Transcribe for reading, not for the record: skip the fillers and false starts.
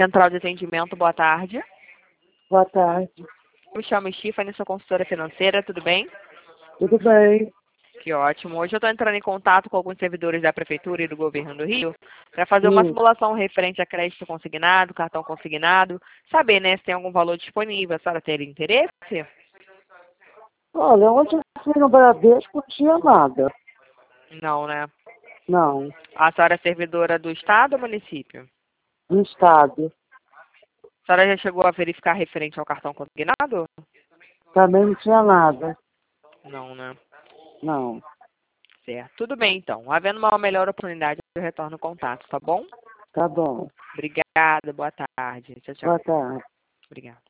Central de Atendimento, boa tarde. Boa tarde. Me chamo Stephanie, sou consultora financeira, tudo bem? Tudo bem? Que ótimo. Hoje eu estou entrando em contato com alguns servidores da Prefeitura e do Governo do Rio para fazer uma simulação referente a crédito consignado, cartão consignado, saber, né, se tem algum valor disponível. A senhora teria interesse? Olha, ontem eu fui no Bradesco, não tinha nada. Não, né? Não, A senhora é servidora do Estado ou município? no estado. A senhora já chegou a verificar referente ao cartão consignado? Também não tinha nada. Não, né? Não. Certo. Tudo bem, então. Havendo uma melhor oportunidade, eu retorno o contato, tá bom? Tá bom. Obrigada, boa tarde. Tchau, tchau. Boa tarde. Obrigada.